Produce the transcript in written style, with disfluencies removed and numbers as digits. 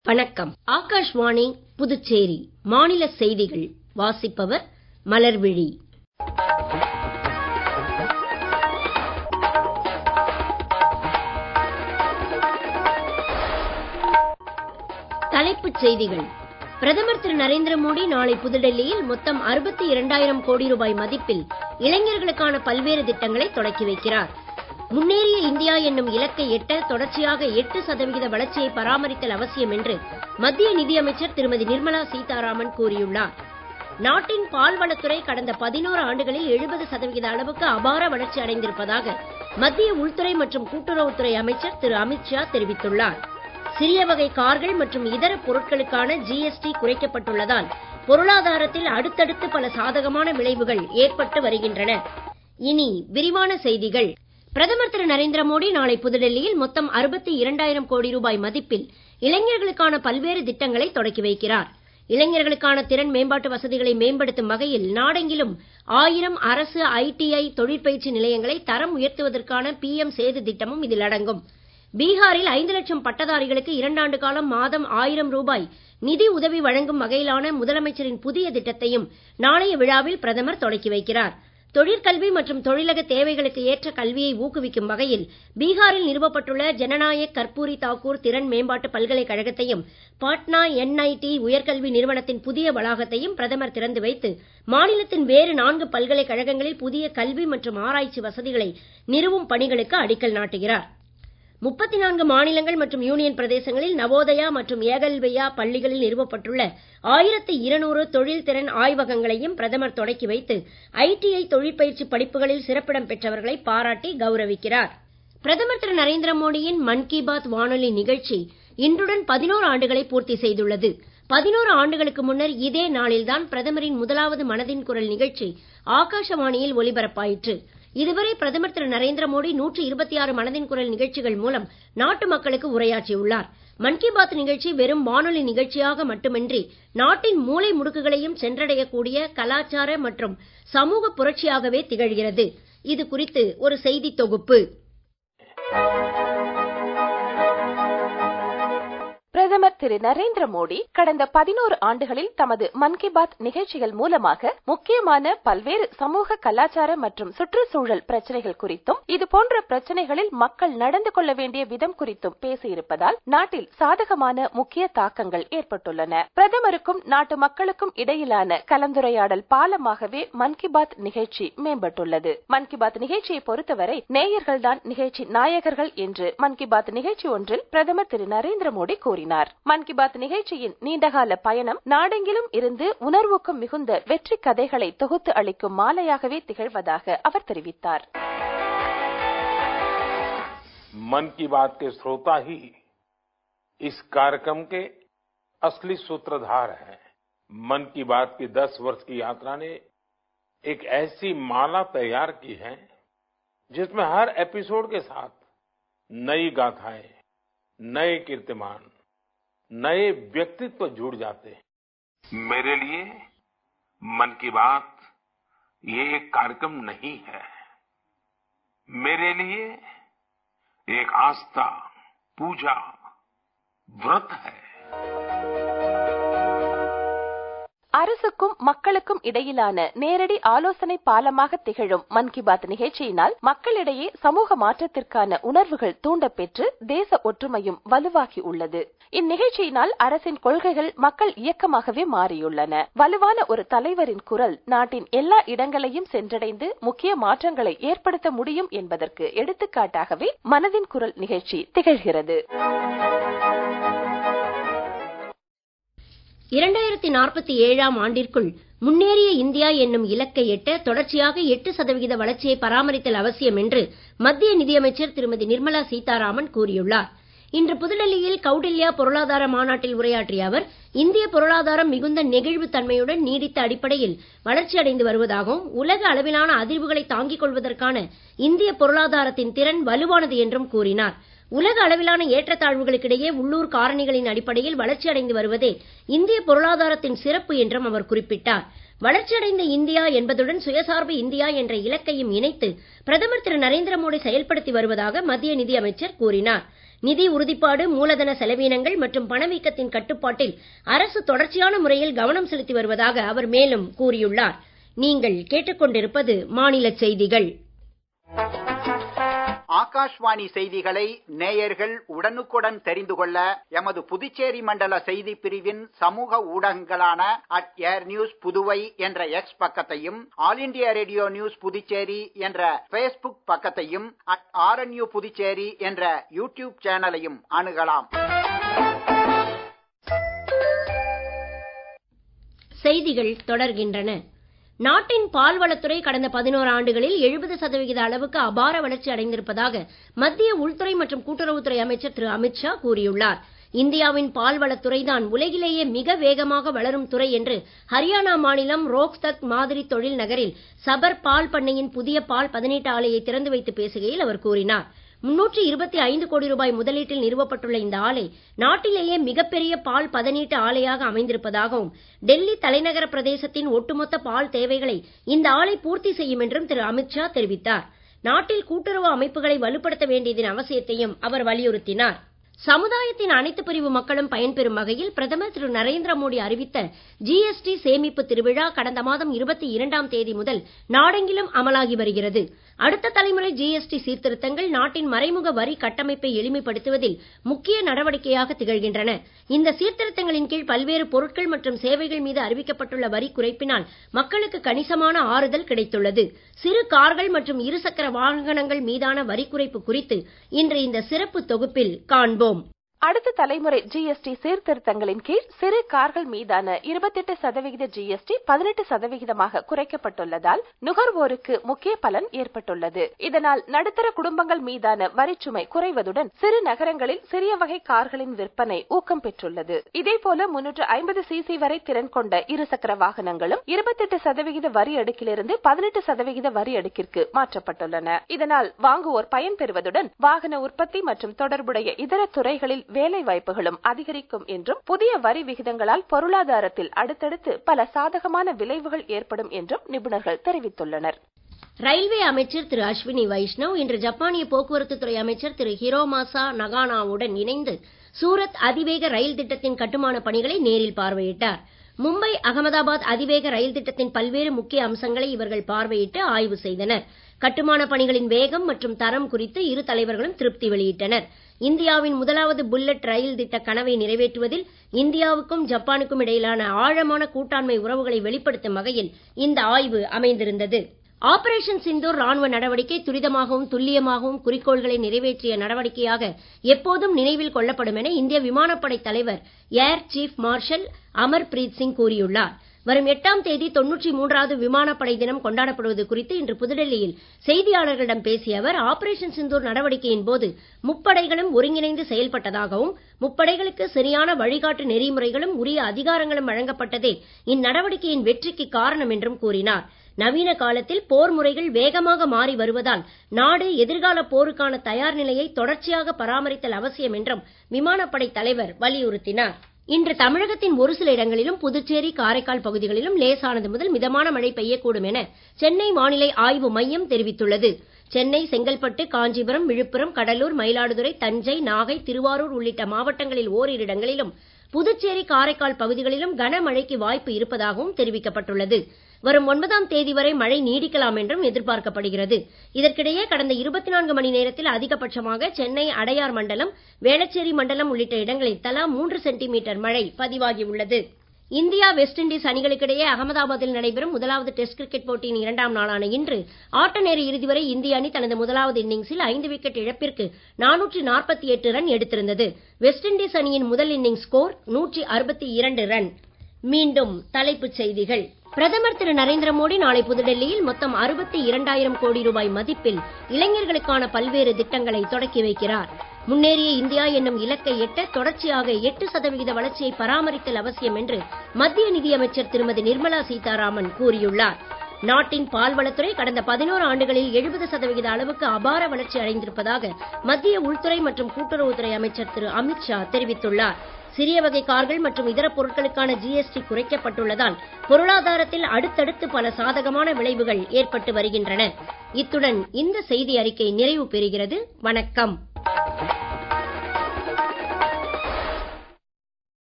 வணக்கம். ஆகாஷ்வாணி புதுச்சேரி மாநில செய்திகள் வாசிப்பவர் மலர்விழி. தலைப்புச் செய்திகள். பிரதமர் திரு நரேந்திர மோடி நாளை புதுடெல்லியில் மொத்தம் 62,000 கோடி ரூபாய் மதிப்பில் இளைஞர்களுக்கான பல்வேறு திட்டங்களை தொடக்கி வைக்கிறார். முன்னேறிய இந்தியா என்னும் இலக்கை எட்ட தொடர்ச்சியாக 8% வளர்ச்சியை பராமரித்தல் அவசியம் என்று மத்திய நிதியமைச்சர் திருமதி நிர்மலா சீதாராமன் கூறியுள்ளார். நாட்டின் பால்வளத்துறை கடந்த 11 ஆண்டுகளில் 70% அளவுக்கு அபார வளர்ச்சி அடைந்திருப்பதாக மத்திய உள்துறை மற்றும் கூட்டுறவுத்துறை அமைச்சர் திரு அமித்ஷா தெரிவித்துள்ளார். சிறிய வகை கார்கள் மற்றும் இதர பொருட்களுக்கான GST குறைக்கப்பட்டுள்ளதால் பொருளாதாரத்தில் அடுத்தடுத்து பல சாதகமான விளைவுகள் ஏற்பட்டு வருகின்றன. இனி விரிவான செய்திகள். பிரதமர் திரு நரேந்திர மோடி நாளை புதுடெல்லியில் மொத்தம் 62,000 கோடி ரூபாய் மதிப்பில் இளைஞர்களுக்கான பல்வேறு திட்டங்களை தொடக்கி வைக்கிறார். இளைஞர்களுக்கான திறன் மேம்பாட்டு வசதிகளை மேம்படுத்தும் வகையில் நாடெங்கிலும் 1000 அரசு ITI தொழிற்பயிற்சி நிலையங்களை தரம் உயர்த்துவதற்கான PM சேது திட்டமும் இதில் அடங்கும். பீகாரில் 5 லட்சம் பட்டதாரிகளுக்கு 2 ஆண்டு காலம் மாதம் 1000 ரூபாய் நிதி உதவி வழங்கும் வகையிலான முதலமைச்சரின் புதிய திட்டத்தையும் நாளைய விழாவில் பிரதமர் தொடக்கி வைக்கிறார். தொழிற்கல்வி மற்றும் தொழிலக தேவைகளுக்கு ஏற்ற கல்வியை ஊக்குவிக்கும் வகையில் பீகாரில் நிறுவப்பட்டுள்ள ஜனநாயக் கர்பூரி தாக்கூர் திறன் மேம்பாட்டு பல்கலைக்கழகத்தையும் பாட்னா NIT உயர்கல்வி நிறுவனத்தின் புதிய வளாகத்தையும் பிரதமர் திறந்து வைத்து மாநிலத்தின் வேறு 4 பல்கலைக்கழகங்களில் புதிய கல்வி மற்றும் ஆராய்ச்சி வசதிகளை நிறுவும் பணிகளுக்கு அடிக்கல் நாட்டுகிறார். 34 மாநிலங்கள் மற்றும் யூனியன் பிரதேசங்களில் நவோதயா மற்றும் ஏகல்வ்யா பள்ளிகளில் நிறுவப்பட்டுள்ள 1200 தொழில் திறன் ஆய்வகங்களையும் பிரதமர் தொடக்கி வைத்து ITI தொழிற்பயிற்சி படிப்புகளில் சிறப்பிடம் பெற்றவர்களை பாராட்டி கௌரவிக்கிறார். பிரதமர் திரு நரேந்திர மோடியின் மன் கி பாத் வானொலி நிகழ்ச்சி இன்றுடன் 11 ஆண்டுகளை பூர்த்தி செய்துள்ளது. 11 ஆண்டுகளுக்கு முன்னர் இதே நாளில்தான் பிரதமரின் முதலாவது மனதின் குரல் நிகழ்ச்சி ஆகாஷவாணியில் ஒலிபரப்பாயிற்று. இதுவரை பிரதமர் திரு நரேந்திர மோடி 126 மனதின் குரல் நிகழ்ச்சிகள் மூலம் நாட்டு மக்களுக்கு உரையாற்றியுள்ளார். மன் கி பாத் நிகழ்ச்சி வெறும் வானொலி நிகழ்ச்சியாக மட்டுமின்றி நாட்டின் மூலை முடுக்குகளையும் சென்றடையக்கூடிய கலாச்சார மற்றும் சமூக புரட்சியாகவே திகழ்கிறது. இது குறித்து ஒரு செய்தி தொகுப்பு. பிரதமர் திரு நரேந்திர மோடி கடந்த 11 ஆண்டுகளில் தமது மன் கி பாத் நிகழ்ச்சிகள் மூலமாக முக்கியமான பல்வேறு சமூக கலாச்சார மற்றும் சுற்றுச்சூழல் பிரச்சனைகள் குறித்தும் இதுபோன்ற பிரச்சனைகளில் மக்கள் நடந்து கொள்ள வேண்டிய விதம் குறித்தும் பேசியிருப்பதால் நாட்டில் சாதகமான முக்கிய தாக்கங்கள் ஏற்பட்டுள்ளன. பிரதமருக்கும் நாட்டு மக்களுக்கும் இடையிலான கலந்துரையாடல் பாலமாகவே மன் கி பாத் நிகழ்ச்சி மேம்பட்டுள்ளது. மன் கி பாத் நிகழ்ச்சியை பொறுத்தவரை நேயர்கள்தான் நிகழ்ச்சி நாயகர்கள் என்று மன் கி பாத் நிகழ்ச்சி ஒன்றில் பிரதமர் திரு நரேந்திர மோடி கூறினார். மன் கி பாத் நிகழ்ச்சியின் நீண்டகால பயணம் நாடெங்கிலும் இருந்து உணர்வுக்கும் மிகுந்த வெற்றி கதைகளை தொகுத்து அளிக்கும் மாலையாகவே திகழ்வதாக அவர் தெரிவித்தார். मन की बात के श्रोता ही इस कार्यक्रम के असली सूत्रधार हैं. मन की बात की 10 वर्ष की यात्रा ने एक ऐसी माला तैयार की है जिसमें हर एपिसोड के साथ नई गाथाएं, नए कीर्तिमान, नए व्यक्तित्व जुड़ जाते हैं. मेरे लिए मन की बात ये एक कार्यक्रम नहीं है. मेरे लिए एक आस्था, पूजा, व्रत है. அரசுக்கும் மக்களுக்கும் இடையிலான நேரடி ஆலோசனை பாலமாக திகழும் மன் கி பாத் நிகழ்ச்சியினால் மக்களிடையே சமூக மாற்றத்திற்கான உணர்வுகள் தூண்டப்பெற்று தேச ஒற்றுமையும் வலுவாகி உள்ளது. இந்நிகழ்ச்சியினால் அரசின் கொள்கைகள் மக்கள் இயக்கமாகவே மாறியுள்ளன. வலுவான ஒரு தலைவரின் குரல் நாட்டின் எல்லா இடங்களையும் சென்றடைந்து முக்கிய மாற்றங்களை ஏற்படுத்த முடியும் என்பதற்கு எடுத்துக்காட்டாகவே மனதின் குரல் நிகழ்ச்சி திகழ்கிறது. 2047ஆம் ஆண்டிற்குள் முன்னேறிய இந்தியா என்னும் இலக்கை எட்ட தொடர்ச்சியாக 8% வளர்ச்சியை பராமரித்தல் அவசியம் என்று மத்திய நிதியமைச்சர் திருமதி நிர்மலா சீதாராமன் கூறியுள்ளார். இன்று புதுடெல்லியில் கௌடில்யா பொருளாதார மாநாட்டில் உரையாற்றிய அவர் இந்திய பொருளாதாரம் மிகுந்த நெகிழ்வு தன்மையுடன் நீடித்த அடிப்படையில் வளர்ச்சியடைந்து வருவதாகவும் உலக அளவிலான அதிர்வுகளை தாங்கிக் கொள்வதற்கான இந்திய பொருளாதாரத்தின் திறன் வலுவானது என்றும் கூறினார். உலக அளவிலான ஏற்றத்தாழ்வுகளுக்கிடையே உள்ளூர் காரணிகளின் அடிப்படையில் வளர்ச்சியடைந்து வருவதே இந்திய பொருளாதாரத்தின் சிறப்பு என்றும் அவர் குறிப்பிட்டார். வளர்ச்சியடைந்த இந்தியா என்பதுடன் சுயசார்பு இந்தியா என்ற இலக்கையும் இணைத்து பிரதமர் திரு நரேந்திர மோடி செயல்படுத்தி வருவதாக மத்திய நிதியமைச்சர் கூறினார். நிதி உறுதிப்பாடு, மூலதன செலவினங்கள் மற்றும் பணவீக்கத்தின் கட்டுப்பாட்டில் அரசு தொடர்ச்சியான முறையில் கவனம் செலுத்தி வருவதாக அவர் மேலும் கூறியுள்ளார். நீங்கள் கேட்டுக்கொண்டிருப்பது மாநில செய்திகள். ஆகாஷ்வாணி செய்திகளை நேயர்கள் உடனுக்குடன் தெரிந்து கொள்ள எமது புதுச்சேரி மண்டல செய்தி பிரிவின் சமூக ஊடகங்களான @airnews புதுவை என்ற எக்ஸ் பக்கத்தையும், All India Radio News Puducherry என்ற Facebook பக்கத்தையும், @RNU புதுச்சேரி என்ற யூடியூப் சேனலையும் அணுகலாம். செய்திகள் தொடர்கின்றன. நாட்டின் பால்வளத்துறை கடந்த 11 ஆண்டுகளில் 70% அளவுக்கு அபார வளர்ச்சி அடைந்திருப்பதாக மத்திய உள்துறை மற்றும் கூட்டுறவுத்துறை அமைச்சர் திரு அமித்ஷா கூறியுள்ளார். இந்தியாவின் பால்வளத்துறைதான் உலகிலேயே மிக வேகமாக வளரும் துறை என்று ஹரியானா மாநிலம் ரோஹ்தக் மாதிரி தொழில் நகரில் சபர் பால் பண்ணையின் புதிய பால் பதனீட்டு ஆலையை திறந்து வைத்து பேசுகையில் அவர் கூறினார். 325 கோடி ரூபாய் முதலீட்டில் நிறுவப்பட்டுள்ள இந்த ஆலை நாட்டிலேயே மிகப்பெரிய பால் பதனீட்டு ஆலையாக அமைந்திருப்பதாகவும், டெல்லி தலைநகர பிரதேசத்தின் ஒட்டுமொத்த பால் தேவைகளை இந்த ஆலை பூர்த்தி செய்யும் என்றும் திரு அமித்ஷா தெரிவித்தார். நாட்டில் கூட்டுறவு அமைப்புகளை வலுப்படுத்த வேண்டியதன் அவசியத்தையும் அவர் வலியுறுத்தினார். சமுதாயத்தின் அனைத்து பிரிவு மக்களும் பயன்பெறும் வகையில் பிரதமர் திரு நரேந்திர மோடி அறிவித்த ஜிஎஸ்டி சேமிப்பு திருவிழா கடந்த மாதம் 22ஆம் தேதி முதல் நாடெங்கிலும் அமலாகி வருகிறது. அடுத்த தலைமுறை ஜிஎஸ்டி சீர்திருத்தங்கள் நாட்டின் மறைமுக வரி கட்டமைப்பை எளிமைப்படுத்துவதில் முக்கிய நடவடிக்கையாக திகழ்கின்றன. இந்த சீர்திருத்தங்களின் கீழ் பல்வேறு பொருட்கள் மற்றும் சேவைகள் மீது அறிவிக்கப்பட்டுள்ள வரி குறைப்பினால் மக்களுக்கு கணிசமான ஆறுதல் கிடைத்துள்ளது. சிறு கார்கள் மற்றும் இருசக்கர வாகனங்கள் மீதான வரி குறைப்பு குறித்து இன்று இந்த சிறப்பு தொகுப்பில் காண்போம். அடுத்த தலைமுறை ஜிஎஸ்டி சீர்திருத்தங்களின் கீழ் சிறு கார்கள் மீதான 28% ஜிஎஸ்டி 18% குறைக்கப்பட்டுள்ளதால் நுகர்வோருக்கு முக்கிய பலன் ஏற்பட்டுள்ளது. இதனால் நடுத்தர குடும்பங்கள் மீதான வரிச்சுமை குறைவதுடன் சிறு நகரங்களில் சிறிய வகை கார்களின் விற்பனை ஊக்கம் பெற்றுள்ளது. இதேபோல 350 சிசி வரை திறன் கொண்ட இருசக்கர வாகனங்களும் 28% வரி அடுக்கிலிருந்து 18% வரி அடுக்கிற்கு மாற்றப்பட்டுள்ளன. இதனால் வாங்குவோர் பயன்பெறுவதுடன் வாகன உற்பத்தி மற்றும் தொடர்புடைய இதர துறைகளில் வேலை வாய்ப்புகளும் அதிகரிக்கும் என்றும், புதிய வரி விகிதங்களால் பொருளாதாரத்தில் அடுத்தடுத்து பல சாதகமான விளைவுகள் ஏற்படும் என்றும் நிபுணர்கள் தெரிவித்துள்ளனர். ரயில்வே அமைச்சர் திரு அஸ்வினி வைஷ்ணவ் இன்று ஜப்பானிய போக்குவரத்து துறை அமைச்சர் திரு ஹிரோமாசா நகானாவுடன் இணைந்து சூரத் அதிவேக ரயில் திட்டத்தின் கட்டுமான பணிகளை நேரில் பார்வையிட்டார். மும்பை அகமதாபாத் அதிவேக ரயில் திட்டத்தின் பல்வேறு முக்கிய அம்சங்களை இவர்கள் பார்வையிட்டு ஆய்வு செய்தனர். கட்டுமான பணிகளின் வேகம் மற்றும் தரம் குறித்து இரு தலைவர்களும் திருப்தி வெளியிட்டனர். இந்தியாவின் முதலாவது புல்லட் ரயில் திட்ட கனவை நிறைவேற்றுவதில் இந்தியாவுக்கும் ஜப்பானுக்கும் இடையிலான ஆழமான கூட்டாண்மை உறவுகளை வெளிப்படுத்தும் வகையில் இந்த ஆய்வு அமைந்திருந்தது. ஆபரேஷன் சிந்தூர் ராணுவ நடவடிக்கை துரிதமாகவும் துல்லியமாகவும் குறிக்கோள்களை நிறைவேற்றிய நடவடிக்கையாக எப்போதும் நினைவில் கொள்ளப்படும் என இந்திய விமானப்படை தலைவர் Air Chief Marshal Amarpreet Singh கூறியுள்ளார். வரும் 8ஆம் தேதி 93வது விமானப்படை தினம் கொண்டாடப்படுவது குறித்து இன்று புதுடெல்லியில் செய்தியாளர்களிடம் பேசிய அவர், ஆபரேஷன் சிந்தூர் நடவடிக்கையின் போது முப்படைகளும் ஒருங்கிணைந்து செயல்பட்டதாகவும், முப்படைகளுக்கு சரியான வழிகாட்டு நெறிமுறைகளும் உரிய அதிகாரங்களும் வழங்கப்பட்டதே இந்நடவடிக்கையின் வெற்றிக்கு காரணம் என்றும் கூறினார். நவீன காலத்தில் போர் முறைகள் வேகமாக மாறி வருவதால் நாடு எதிர்கால போருக்கான தயார் நிலையை தொடர்ச்சியாக பராமரித்தல் அவசியம் என்றும் விமானப்படை தலைவர் வலியுறுத்தினார். இன்று தமிழகத்தின் ஒரு சில இடங்களிலும் புதுச்சேரி, காரைக்கால் பகுதிகளிலும் லேசானது முதல் மிதமான மழை பெய்யக்கூடும் என சென்னை வானிலை ஆய்வு மையம் தெரிவித்துள்ளது. சென்னை, செங்கல்பட்டு, காஞ்சிபுரம், விழுப்புரம், கடலூர், மயிலாடுதுறை, தஞ்சை, நாகை, திருவாரூர் உள்ளிட்ட மாவட்டங்களில் ஓரிரு இடங்களிலும், புதுச்சேரி, காரைக்கால் பகுதிகளிலும் கனமழைக்கு வாய்ப்பு இருப்பதாகவும் தெரிவிக்கப்பட்டுள்ளது. வரும் 9ஆம் தேதி வரை மழை நீடிக்கலாம் என்றும் எதிர்பார்க்கப்படுகிறது. இதற்கிடையே கடந்த 24 மணி நேரத்தில் அதிகபட்சமாக சென்னை, அடையார் மண்டலம், வேளச்சேரி மண்டலம் உள்ளிட்ட இடங்களில் தலா 3 சென்டிமீட்டர் மழை பதிவாகியுள்ளது. இந்தியா, வெஸ்ட் இண்டீஸ் அணிகளுக்கிடையே அகமதாபாத்தில் நடைபெறும் முதலாவது டெஸ்ட் கிரிக்கெட் போட்டியின் 2ஆம் நாளான இன்று ஆட்ட நேர இறுதி வரை இந்திய அணி தனது முதலாவது இன்னிங்ஸில் 5 விக்கெட் இழப்பிற்கு 448 ரன் எடுத்திருந்தது. வெஸ்ட் இண்டீஸ் அணியின் முதல் இன்னிங்ஸ் ஸ்கோர் 162 ரன். மீண்டும் தலைப்புச் செய்திகள். பிரதமர் திரு நரேந்திர மோடி நாளை புதுடெல்லியில் மொத்தம் 62,000 கோடி ரூபாய் மதிப்பில் இளைஞர்களுக்கான பல்வேறு திட்டங்களை தொடக்கி வைக்கிறார். முன்னேறிய இந்தியா என்னும் இலக்கை எட்ட தொடர்ச்சியாக 8% வளர்ச்சியை பராமரித்தல் அவசியம் என்று மத்திய நிதியமைச்சர் திருமதி நிர்மலா சீதாராமன் கூறியுள்ளார். நாட்டின் பால்வளத்துறை கடந்த 11 ஆண்டுகளில் 70% அளவுக்கு அபார வளர்ச்சி அடைந்திருப்பதாக மத்திய உள்துறை மற்றும் கூட்டுறவுத்துறை அமைச்சர் திரு அமித்ஷா தெரிவித்துள்ளார். சிறிய வகை கார்கள் மற்றும் இதர பொருட்களுக்கான ஜிஎஸ்டி குறைக்கப்பட்டுள்ளதால் பொருளாதாரத்தில் அடுத்தடுத்து பல சாதகமான விளைவுகள் ஏற்பட்டு வருகின்றன. இத்துடன் இந்த செய்தி அறிக்கை நிறைவு பெறுகிறது. வணக்கம்.